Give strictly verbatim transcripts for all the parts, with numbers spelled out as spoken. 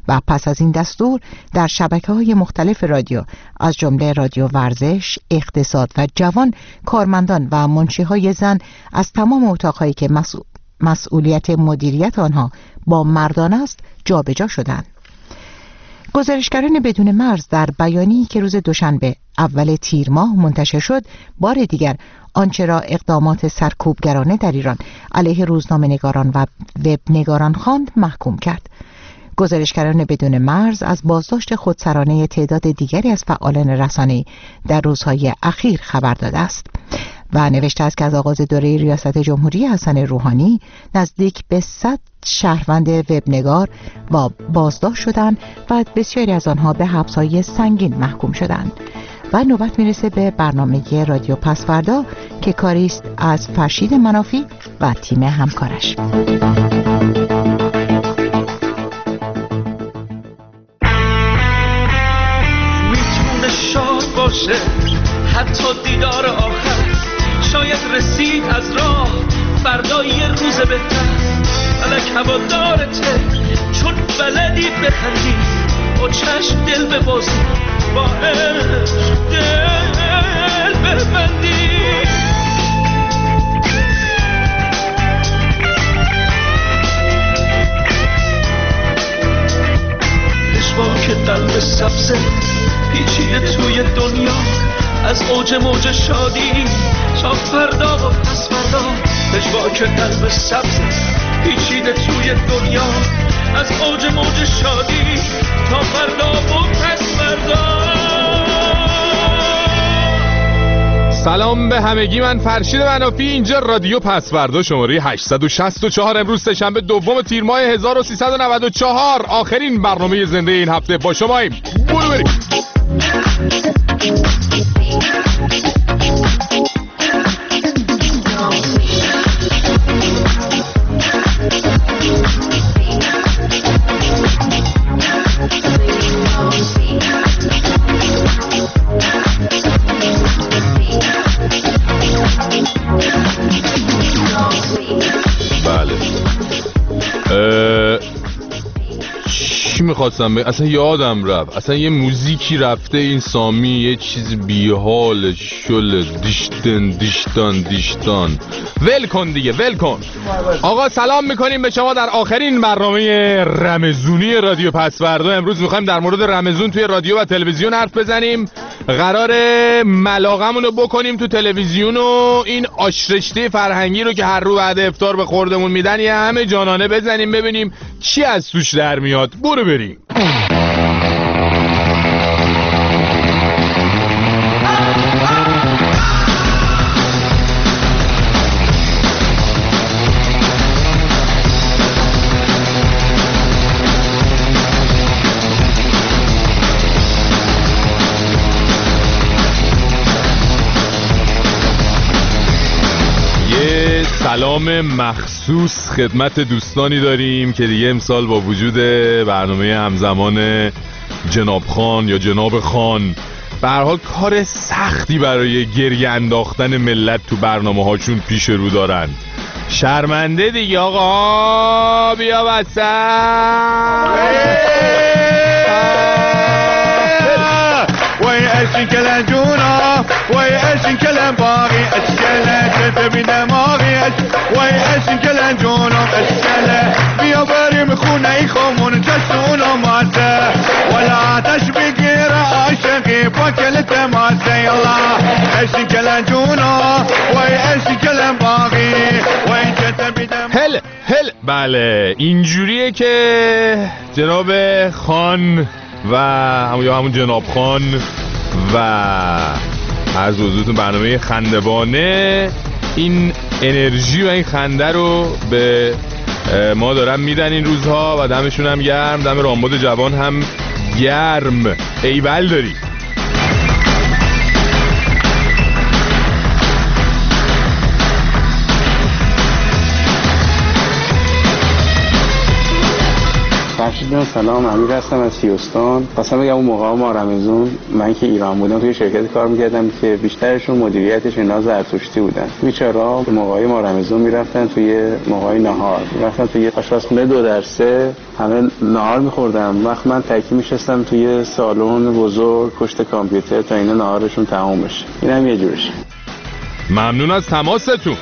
و پس از این دستور در شبکه‌های مختلف رادیو از جمله رادیو ورزش، اقتصاد و جوان کارمندان و منشی‌های زن از تمام اتاق‌هایی که مسئول مسئولیت مدیریت آنها با مردان است جابجا شدند. گزارشگران بدون مرز در بیانیه‌ای که روز دوشنبه اول تیر ماه منتشر شد بار دیگر آنچه را اقدامات سرکوبگرانه در ایران علیه روزنامه‌نگاران و وبنگاران خواند محکوم کرد. گزارشگران بدون مرز از بازداشت خودسرانه تعداد دیگری از فعالان رسانه‌ای در روزهای اخیر خبر داده است و نوشته است که از آغاز دوره ریاست جمهوری حسن روحانی نزدیک به صد شهروند وبنگار و بازداشت شدند و بسیاری از آنها به حبس‌های سنگین محکوم شدند. و نوبت میرسه به برنامه رادیو پس‌فردا که کاری است از فرشید منافی و تیم همکارش. میتونه شاد باشه حتی دیدار آخر، شاید رسید از راه فردا یه روز بهتر. فلک هوادارته چون بلدی بخندی، با چشم دل ببازی، با عشق دل ببندی. پشواک قلب سبزه پیچیده توی دنیا، از اوج موج شادی تا فردا و پس فردا. پشواک قلب سبزه پیچیده توی دنیا، از اوج موج شادی تا فردا و پس فردا. سلام به همگی، من فرشید منافی، اینجا رادیو پس‌فردا شماره هشتصد و شصت و چهار. امروز سه‌شنبه دوم تیر ماه هزار و سیصد و نود و چهار، آخرین برنامه زنده این هفته با شماییم. برو بریم. میخواستم اصلا یادم رفت، اصلا یه موزیکی رفته این سامی، یه چیز بیحال شل دیشتن دیشتان دیشتان. ول کن دیگه، ول کن. آقا سلام میکنیم به شما در آخرین برنامه رمزونی رادیو پس‌فردا. امروز میخوایم در مورد رمزون توی رادیو و تلویزیون حرف بزنیم. قراره ملاقمون رو بکنیم تو تلویزیون و این آشرشته فرهنگی رو که هر رو بعد افطار به خوردمون میدن یه همه جانانه بزنیم ببینیم چی از توش در میاد. برو بریم. سلام مخصوص خدمت دوستانی داریم که دیگه امسال با وجود برنامه همزمان جناب خان یا جناب خان به هر حال کار سختی برای گریه انداختن ملت تو برنامه هاشون پیش رو دارن. شرمنده دیگه آقا، بیا وسط. وای اشین کلن جونا، وای اشین کلن باقی، اشکله که بی دماغی، وای اشین کلن جونا، اشکله بیا بریم خونه ای خمون چشونا ماسه، ولا آتش بگیره عاشقی با کل تماسه. یلا اشین کلن جونا، وای اشین کلن باقی، وای که بی دماغی. هل هل بله اینجوریه که جناب خان و همون یا همون جناب خان و از حضورتون برنامه خندوانه این انرژی و این خنده رو به ما دارن میدن این روزها و دمشون هم گرم، دم رامبد جوان هم گرم. ایول داری. فرشید جان سلام، امیر هستم از هیوستون. خواستم بگم اون موقع ما رمضان من که ایران بودم توی شرکت کار می‌کردم که بیشترشون مدیریتش اینا زرتشتی بودن. بیچاره‌ها تو موقعی ما رمضان میرفتن توی موقعی نهار، رفتن توی آشپزخونه دو در سه همه نهار می‌خوردن. وقت من تکی می‌شستم توی سالن بزرگ پشت کامپیوتر تا اینا نهارشون تموم بشه. اینم یه جورشه. ممنون از تماستون.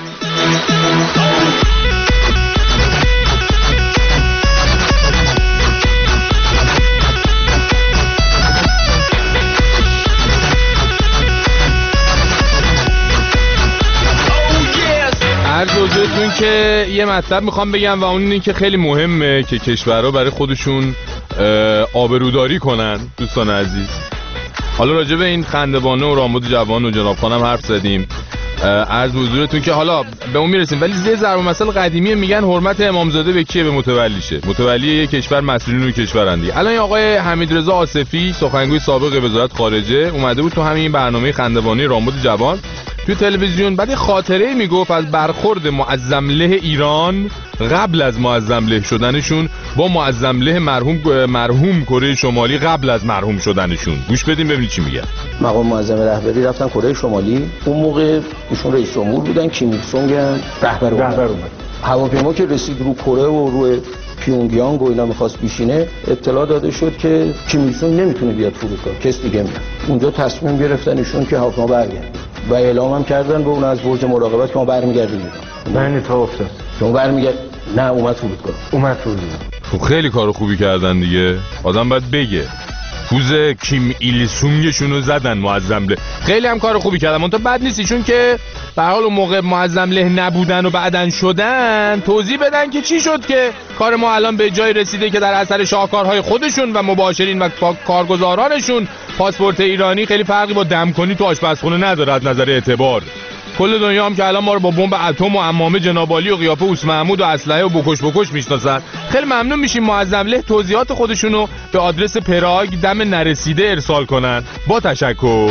عرض حضورتون که یه مطلب میخوام بگم و اون اینه که خیلی مهمه که کشورها برای خودشون آبروداری کنن. دوستان عزیز، حالا راجع به این خندوانه و رامبد جوان و جناب خانم حرف زدیم. عرض حضورتون که حالا به اون میرسیم، ولی زیر ضرب المثل قدیمی میگن حرمت امامزاده به کیه؟ به متولیشه. متولی یک کشور مسئولین اون کشورن دیگه. الان آقای حمیدرضا آصفی سخنگوی سابق وزارت خارجه اومده بود تو همین برنامه خندوانه رامبد جوان تو تلویزیون، بعد خاطره میگفت از برخورد معظمله ایران قبل از معظمله شدنشون با معظمله مرحوم مرحوم کره شمالی قبل از مرحوم شدنشون. گوش بدیم ببینید چی میگه. مقام معظم رهبری رفتن کره شمالی، اون موقع ایشون رئیس جمهور بودن، کیم ایل سونگ رهبر اومد. هواپیما که رسید رو کره و روی پیونگیانگ و اینا میخواست بیشینه، اطلاع داده شد که کیم ایل سونگ نمیتونه بیاد فرودگاه، کس دیگه میاد. اونجا تصمیم گرفتن ایشون که هواپیما برگرده و اعلام هم کردن به اون از برج مراقبت که ما برمیگردیم. من تا افتاد. شما برمیگرد؟ نه اومد فرودگاه. اومد فرودگاه. خب خیلی کارو خوبی کردن دیگه. آدم باید بگه. فوز کیم ایل سونگشون رو زدن معظمله. خیلی هم کار خوبی کردن. منتها بد نیست چون که به حال اون موقع معظمله نبودن و بعدن شدن توضیح بدن که چی شد که کار ما الان به جای رسیده که در اثر شاهکارهای خودشون و مباشرین و کارگزارانشون پاسپورت ایرانی خیلی فرقی با دمکنی تو آشپزخونه نداره از نظر اعتبار. کل دنیا هم که الان ما رو با بمب اتم و عمامه جنابالی و قیافه اوس محمود و اسلحه و بکش بکش میشناسن. خیلی ممنون میشیم معظمله توضیحات خودشونو به آدرس پراگ دم نرسیده ارسال کنن. با تشکر.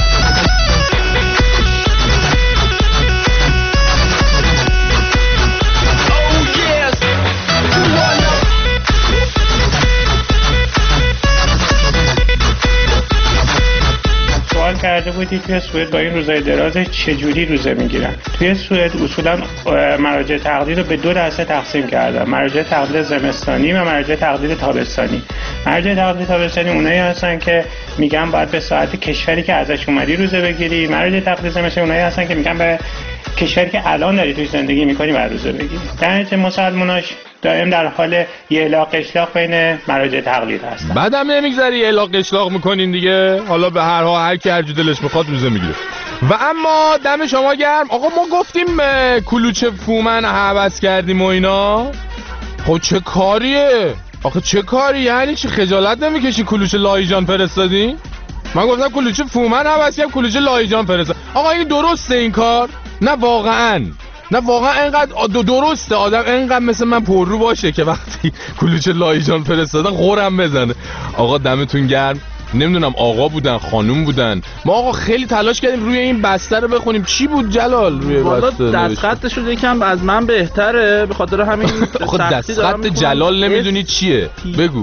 کرده بودی توی سوئد با این روزای درازش چجوری روزه میگیرن. توی سوئد اصولا مراجع تقدیر رو به دو دسته تقسیم کردن، مراجع تقدیر زمستانی و مراجع تقدیر تابستانی. مراجع تقدیر تابستانی اونایی هستن که میگن باید به ساعت کشوری که ازش اومدی روزه بگیری. مراجع تقدیر زمستانی اونایی هستن که میگن به کشوری که الان داری توی زندگی میکنی باید روزه بگیری. در نتیجه مسلماناش دائم در حال یه الاغ اشلاق بین مراجع تقلید هستن. بعدم نمیگذاری الاغ اشلاق میکنین دیگه. حالا به هر حال هر کی هر جو دلش میخواد روزه میگیره. و اما دم شما گرم. آقا ما گفتیم کلوچه فومن هوس کردیم و اینا. خب چه کاریه؟ آخه چه کاری؟ یعنی چی خجالت نمیکشی کلوچه لایجان فرستادین؟ من گفتم کلوچه فومن هوس کردم، کلوچه لایجان فرستاد. آقا این درسته این کار؟ نه واقعاً. نه واقعا اینقدر درسته آدم اینقدر مثل من پررو باشه که وقتی کلوچه لایجان فرستادن غورم بزنه. آقا دمتون گرم. نمیدونم آقا بودن خانوم بودن. ما آقا خیلی تلاش کردیم روی این بسته رو بخونیم. چی بود جلال روی بسته؟ والا دستخطش رو یکم از من بهتره، به خاطر همین آقا دستخط جلال نمیدونی چیه؟ بگو.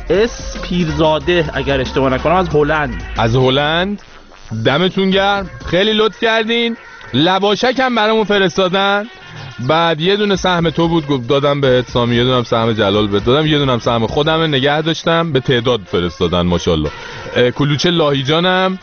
اس پیرزاده اگر اشتباه نکنم از هلند. از هلند. دمتون گرم. خیلی لطف کردین. لباشک هم برامون فرستادن. بعد یه دونه سهم تو بود دادم بهت سامی، یه دونه سهم جلال بهت دادم، یه دونه سهم خودم نگه داشتم. به تعداد فرستادن ماشاءالله. کلوچه لاهیجانم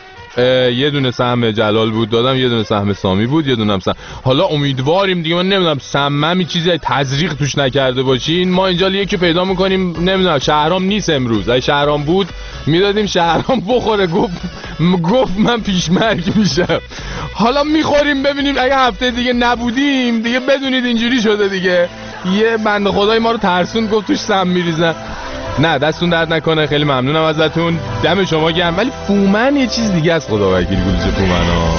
یه دونه سهم جلال بود دادم، یه دونه سهم سامی بود، یه دونه هم سهم. حالا امیدواریم دیگه من نمیدونم سممی چیزی تزریق توش نکرده باشین. ما اینجا یکی پیدا میکنیم نمیدونم شهرام نیست امروز. اگه شهرام بود میدادیم شهرام بخوره. گفت گفت من پیشمرگ میشم. حالا میخوریم ببینیم اگه هفته دیگه نبودیم دیگه بدونید اینجوری شده دیگه. یه بنده خدای ما رو ترسون گفت توش سم میریزن. نه دستون درد نکنه. خیلی ممنونم ازتون. دم شما گرم. ولی فومن یه چیز دیگه است خدا وکیل. کلوچه فومن ها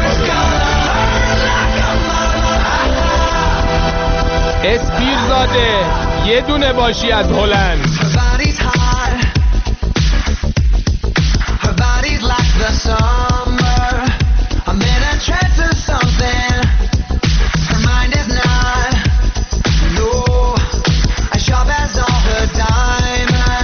اسپیرزاده یه دونه باشی از هلند. Diamond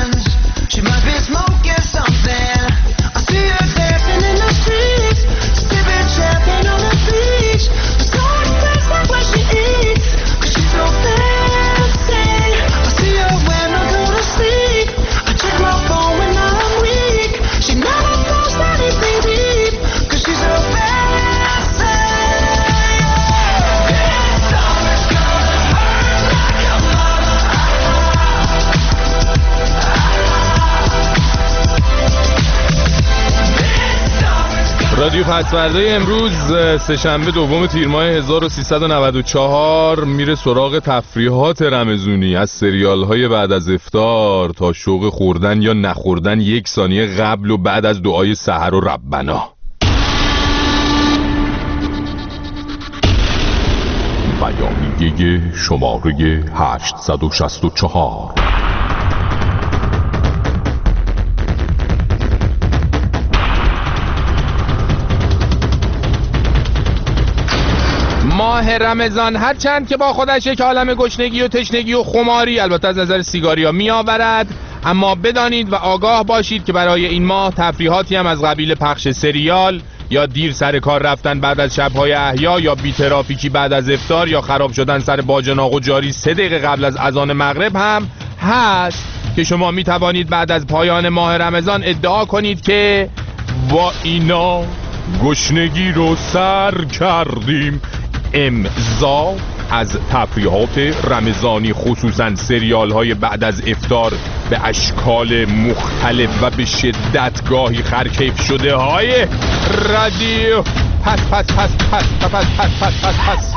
رادیو پسوردهای امروز سه‌شنبه دوم تیر ماه هزار و سیصد و نود و چهار میره سراغ تفریحات رمضونی، از سریال‌های بعد از افطار تا شوق خوردن یا نخوردن یک ثانیه قبل و بعد از دعای سحر و ربنا. بیانیه شماره هشتصد و شصت و چهار. ماه رمضان هرچند که با خودش یک عالم گشنگی و تشنگی و خماری البته از نظر سیگاریا می آورد، اما بدانید و آگاه باشید که برای این ماه تفریحاتی هم از قبیل پخش سریال یا دیر سر کار رفتن بعد از شب‌های احیا یا بی ترافیکی بعد از افطار یا خراب شدن سر باجناق و جاری سه دقیقه قبل از اذان مغرب هم هست که شما می توانید بعد از پایان ماه رمضان ادعا کنید که با اینا گشنگی رو سر کردیم. امضا از تفریحات رمضانی خصوصا سریال های بعد از افطار به اشکال مختلف و به شدت گاهی خرکیف شده های رادیو پس پس پس پس پس پس پس پس پس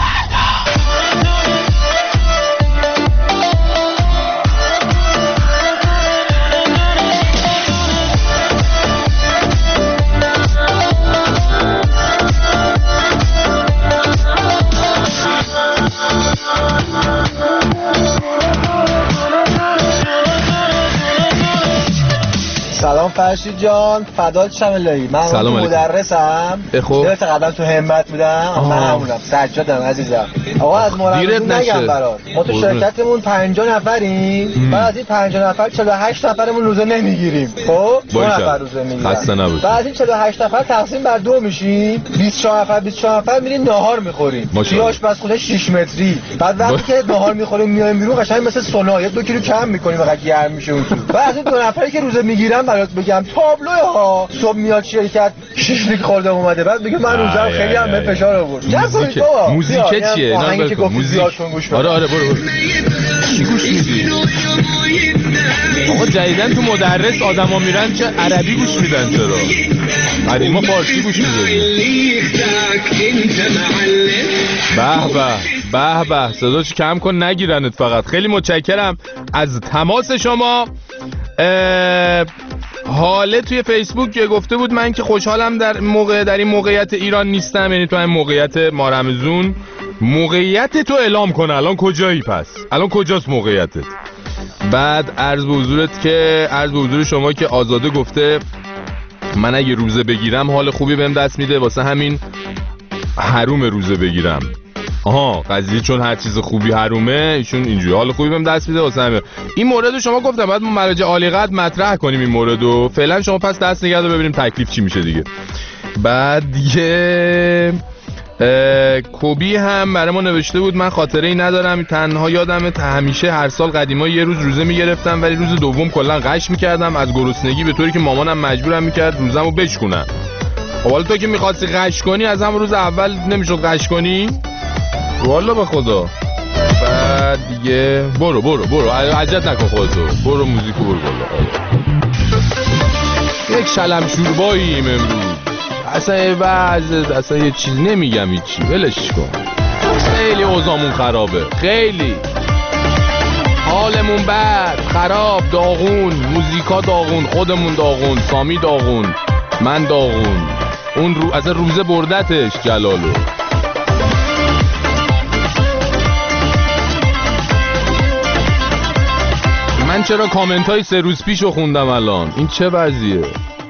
سلام فرشید جان، فدات شم الهی. من سلام مدرسم. خب یادت قبلا تو همت بودم. من همونم، سجادم عزیزم. آقا از مرمزون نگم برات. ما تو شرکتمون پنجاه نفریم. بعد از این پنجاه نفر چهل و هشت نفرمون روزه نمیگیریم. خب دو نفر روزه میگیرن. خسته نباشید. بعد از این چهل و هشت نفر تقسیم بر دو میشیم. بیست و چهار نفر بیست و چهار نفر میریم ناهار میخوریم. توی آشپزخونه شش متری. بعد وقتی که ناهار میخوریم میایم بیرون قشنگ مثل سونا یک دو کیلو کم میکنیم و گرم میشه اون تو. بعد از این دو نفری که روزه میگیرن برات بگم تابلو ها صبح میاد شرکت شش لیک خورده اومده، بعد میگه من روزم خیلی هم به فشار آورد. موزیک موزیک چیه؟ آهنگی که گفتی زیاد کن گوش بده. آره آره برو برو. چی گوش میدی؟ آقا جدیدن تو مدرس آدما میرن چه عربی گوش میدن چرا؟ قدیما فارسی گوش میدادیم. به به به به صداش کم کن نگیرنت فقط. خیلی متشکرم از تماس شما. حاله توی فیسبوک که گفته بود من که خوشحالم در موقع در این موقعیت ایران نیستم، یعنی تو این موقعیت ماه رمضان موقعیت تو اعلام کنه. الان کجایی پس؟ الان کجاست موقعیتت؟ بعد عرض به حضورت که عرض به حضور شما که آزاده گفته من اگه روزه بگیرم حال خوبی بهم دست میده، واسه همین حروم روزه بگیرم. آها قضیه چون هر چیز خوبی حرومه، ایشون اینجوری حال خوبی بهم دست میده واسه همین. این موردو شما گفتم بعد ما مراجع عالی قدر مطرح کنیم این موردو. فعلا شما پس دست نگه دار ببینیم تکلیف چی میشه دیگه. بعد دیگه کوبی هم برای ما نوشته بود من خاطره ای ندارم، تنها یادمه همیشه هر سال قدیما یه روز روزه میگرفتم ولی روز دوم کلا غش میکردم از گرسنگی، به طوری که مامانم مجبورم میکرد روزمو بشکنم. حالا تو که میخواستی غش کنی از هم روز اول نمیشد غش کنی؟ والا به خدا. بعد دیگه برو برو برو عجلت نکن خودتو، برو موزیکو برو بالا. یک شلم شورباییم امروز. اصلا بعض اصلا یه چیز نمیگم هیچی، ولش کن. خیلی اوضاعمون خرابه، خیلی حالمون بد، خراب، داغون، موزیکا داغون، خودمون داغون، سامی داغون، من داغون. اون رو اصلا روزه بردتش جلالو. من چرا کامنت های سه روز پیشو خوندم الان؟ این چه وضعیه؟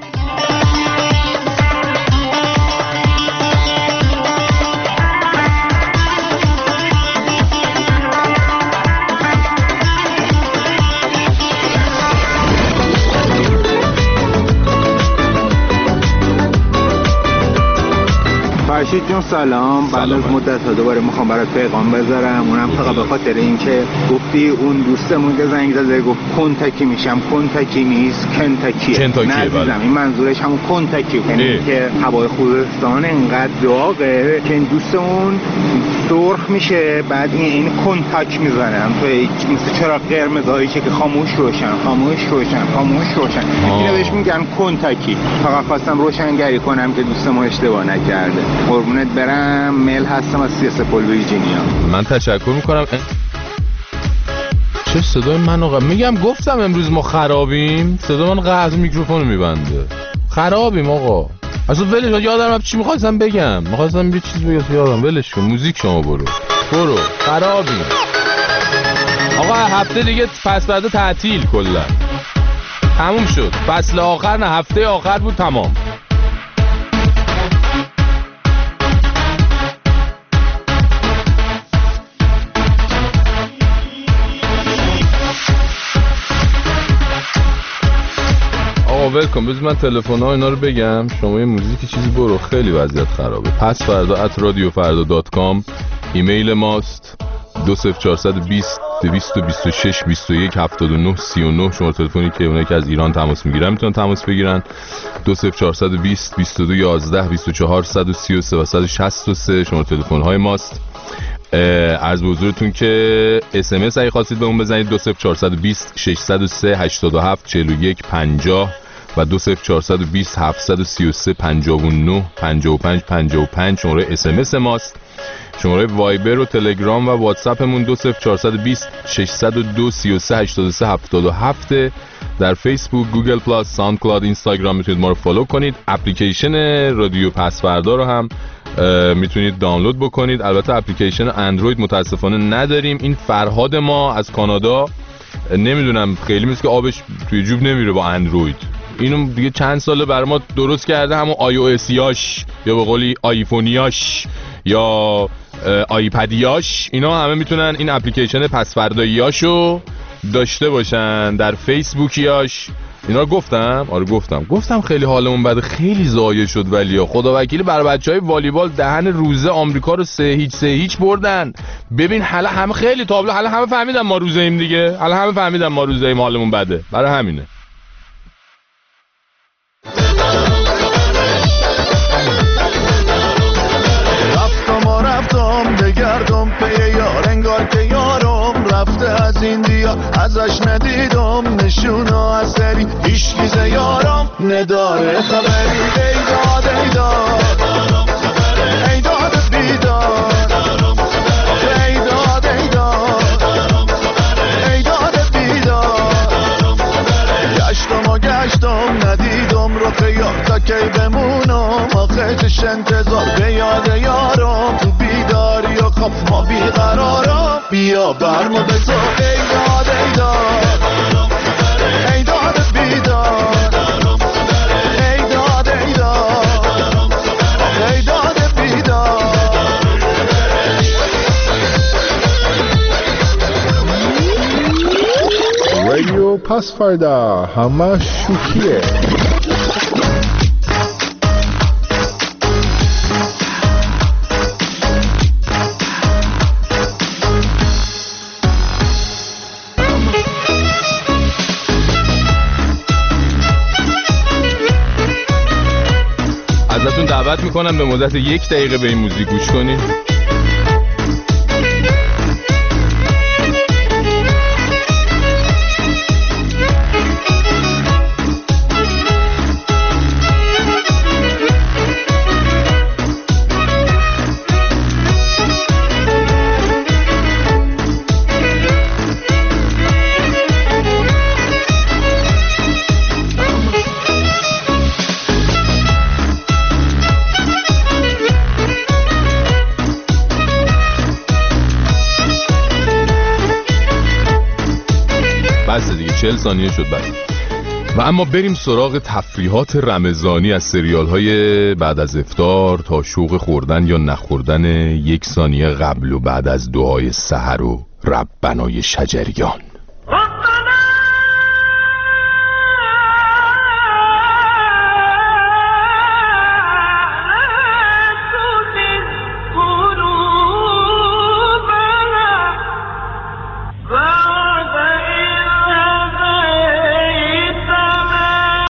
فرشید جون سلام. بعد از مدت ها دوباره میخوام برات پیغام بذارم، اونم فقط به خاطر اینکه گفتی اون دوستمون که زنگ زده گفت کنتاکی میشم، کنتاکی نیست کنتاکیه. نه عزیزم این منظورش همون کنتاکی، یعنی که هوای خوزستان انقدر داغه که این دوستمون سرخ میشه، بعد این این کنتاک میزنم توی مثل چراغ قرمزایی که خاموش روشن خاموش روشن خاموش روشن، اینو بهش میگن کنتاکی. فقط خواستم روشنگری کنم که دوستم اشتباه نکرده. قربونت برم، میل هستم از سیاسپول ویرجینیا. من تشکر میکنم. چه صدای من آقا، میگم گفتم امروز ما خرابیم، صدا من قطع میکروفون میبنده، خرابیم آقا. اصلا ولش، یادم رفت چی میخواستم بگم، میخواستم یه چیز بگم یادم، ولش کن، موزیک شما برو برو، خرابیم آقا. هفته دیگه پس فردا تعطیل کلا تموم شد، فصل آخر نه هفته آخر بود تمام. ولکام. بذار من تلفن ها اینا رو بگم، شما یه موزیک چیزی برو، خیلی وضعیت خرابه. پس فردا ات رادیو فردا دات کام ایمیل ماست. دو صفر چهارصد و بیست دویست و بیست و شش بیست و یک هفتاد و نه سی و نه شماره تلفنی که اونایی که از ایران تماس میگیرن میتونن تماس بگیرن. دو صفر چهارصد و بیست بیست و دو یازده بیست و چهار صد و سی و سه و صد و شصت و سه شماره تلفن های ماست. عرض به حضورتون که اس ام اس اگه خواستید به اون بزنید دو صفر چهارصد و بیست ششصد و سه هشتاد و هفت چهل و یک پنجاه و دو صفر چهارصد و بیست هفتصد و سی و سه پنجاه و نه پنجاه و پنج پنجاه و پنج شماره اس ام اس ماست. شماره وایبر و تلگرام و واتساپمون دو صفر چهارصد و بیست ششصد و دو سی و سه هشتاد و سه هفتاد و هفت. در فیسبوک، گوگل پلاس، ساوند کلاود، اینستاگرام میتونید ما رو فالو کنید. اپلیکیشن رادیو پس فردا رو هم میتونید دانلود بکنید. البته اپلیکیشن اندروید متاسفانه نداریم. این فرهاد ما از کانادا، نمیدونم خیلی میشه که آبش توی جوب نمیره با اندروید، اینو دیگه چند ساله برای ما درست کرده، همون آی او اسیاش یا به قولی آیفونیاش یا آیپدیاش، اینا همه میتونن این اپلیکیشن پس فرداییاشو داشته باشن. در فیسبوکیاش اینا رو گفتم، آره گفتم گفتم خیلی حالمون بده، خیلی ضایع شد. ولی خدا وکیلی برای بچهای والیبال دهن روزه آمریکا رو سه هیچ سه هیچ بردن. ببین حالا همه خیلی تابلو، حالا همه فهمیدن ما روزه ایم دیگه، حالا همه فهمیدن ما روزه ایم، حالمون بده، برای همینه. بگردم پی یار، انگار که یارم رفته از این دیا، ازش ندیدم نشونا از سری، هیچ گیزه یارم نداره خبری. ای داد ای داد ای داد بیداد، ای داد ای داد ای داد بیداد. گشتم و گشتم ندیدم رو خیال، تا کی بمونم آخه چش انتظار به یاد یارم، تو بیداری و خواب ما بیقرارم، بیا برمو بزا. ای داد ای داد ای داد بیداد، ای داد ای داد ای داد بیداد. رادیو پس فردا همه شوخیه. دعوت میکنم به مدت یک دقیقه به این موزیک گوش کنید. چهل ثانیه شد بعد. و اما بریم سراغ تفریحات رمضانی از سریال های بعد از افطار تا شوق خوردن یا نخوردن یک ثانیه قبل و بعد از دعای سحر و ربنای شجریان.